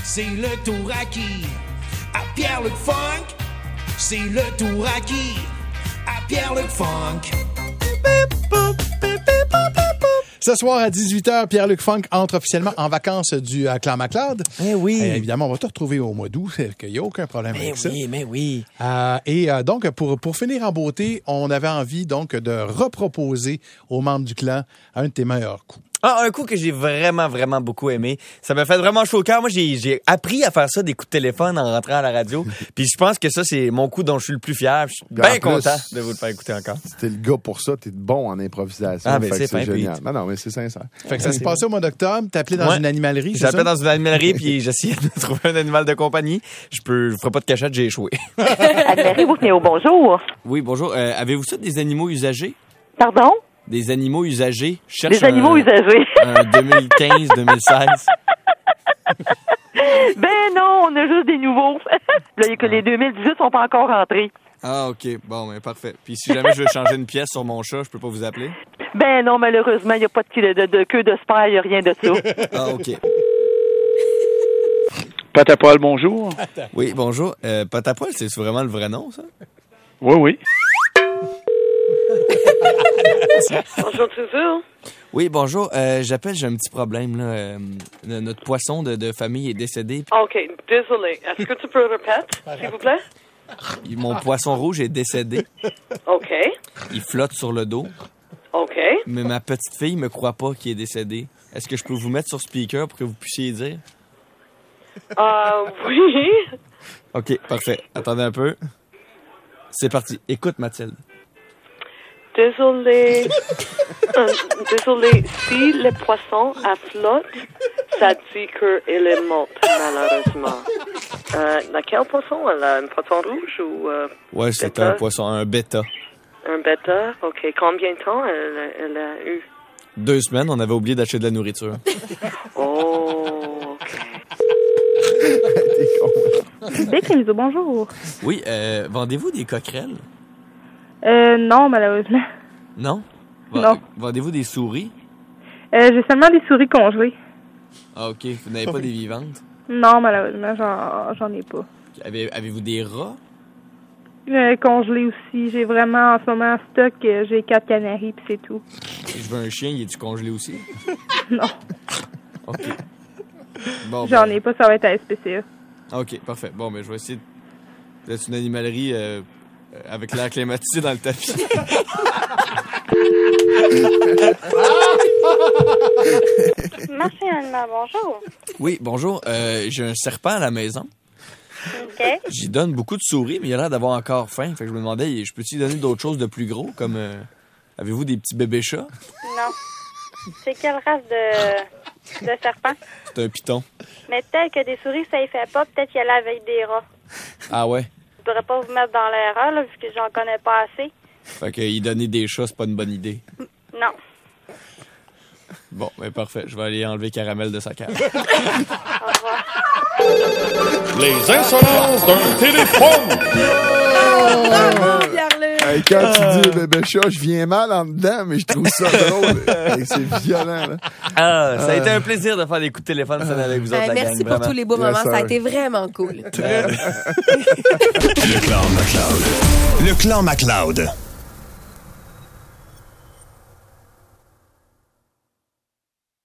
c'est le tour à qui? À Pierre-Luc Funk, c'est le tour à qui? À Pierre-Luc Funk. Ce soir à 18h, Pierre-Luc Funk entre officiellement en vacances du Clan MacLeod. Eh oui. Évidemment, on va te retrouver au mois d'août. Il n'y a aucun problème avec ça. Mais oui. Donc, pour finir en beauté, on avait envie donc de reproposer aux membres du clan un de tes meilleurs coups. Ah, un coup que j'ai vraiment, vraiment beaucoup aimé. Ça m'a fait vraiment chaud au cœur. Moi, j'ai appris à faire ça, des coups de téléphone en rentrant à la radio. Puis je pense que ça, c'est mon coup dont je suis le plus fier. Je suis bien content de vous le faire écouter encore. T'es le gars pour ça. T'es bon en improvisation. Ah, ben c'est génial. Non, mais c'est sincère. Fait que ça s'est passé au mois d'octobre. T'as appelé dans une animalerie, c'est ça? J'appelais dans une animalerie, puis j'essayais de trouver un animal de compagnie. Je ferai pas de cachette, j'ai échoué. Animalerie Bouquenéo, bonjour. Oui, bonjour. Avez-vous ça des animaux usagés? Pardon? Des animaux usagés. Je cherche Des animaux usagés. Un 2015-2016. Ben non, on a juste des nouveaux. Là, que les 2018 sont pas encore rentrés. Ah, OK. Bon, ben parfait. Puis si jamais je veux changer une pièce sur mon chat, je peux pas vous appeler? Ben non, malheureusement, il n'y a pas de queue de sper, il n'y a rien de ça. Ah, OK. Patapol, bonjour. Oui, bonjour. Patapol, c'est vraiment le vrai nom, ça? Oui, oui. Bonjour, toujours. Oui, bonjour. J'appelle, j'ai un petit problème, là. Notre poisson de famille est décédé. OK, désolé. Est-ce que tu peux répéter, s'il vous plaît? Mon poisson rouge est décédé. OK. Il flotte sur le dos. OK. Mais ma petite fille me croit pas qu'il est décédé. Est-ce que je peux vous mettre sur speaker pour que vous puissiez dire? Oui. OK, parfait. Attendez un peu. C'est parti. Écoute, Mathilde. Désolé. Désolé. Si le poisson à flotte, ça dit qu'il est mort, malheureusement. Quel poisson? Elle a un poisson rouge ou... Ouais, c'est bêta? un poisson, un bêta. Un bêta? OK. Combien de temps elle a eu? 2 semaines, on avait oublié d'acheter de la nourriture. Oh, OK. Bécrémiso, bonjour. Oui, vendez-vous des coquerelles? Non, malheureusement. Non? Non. Vendez-vous des souris? J'ai seulement des souris congelées. Ah, OK. Vous n'avez pas des vivantes? Non, malheureusement, j'en ai pas. Avez-vous des rats? Congelées aussi. J'ai vraiment, en ce moment, en stock, j'ai 4 canaris, puis c'est tout. Je veux un chien, il est-tu congelé aussi? Non. OK. Bon, J'en ai pas, ça va être à SPCA. OK, parfait. Bon, mais je vais essayer d'être une animalerie avec l'air climatisé dans le tapis. Marché animal, bonjour. Oui, bonjour. J'ai un serpent à la maison. OK. J'y donne beaucoup de souris, mais il a l'air d'avoir encore faim. Fait que je me demandais, je peux-tu lui donner d'autres choses de plus gros, comme... avez-vous des petits bébés chats? Non. C'est quelle race de serpent? C'est un python. Mais peut-être que des souris, ça y fait pas. Peut-être qu'il y a la veille des rats. Ah ouais? Je voudrais pas vous mettre dans l'erreur, là, vu que j'en connais pas assez. Fait que y donner des chats, c'est pas une bonne idée. Non. Bon, ben parfait. Je vais aller enlever Caramel de sa cage. Au revoir. Les insolences d'un téléphone! Hey, quand tu dis bébé chat, je viens mal en dedans, mais je trouve ça drôle. Hey, c'est violent, là. Ah, ça a été un plaisir de faire des coups de téléphone avec vous autres, la merci gang, pour vraiment. tous les beaux moments. Yes, Ça a sir. été vraiment cool. Le clan MacLeod. Le clan MacLeod.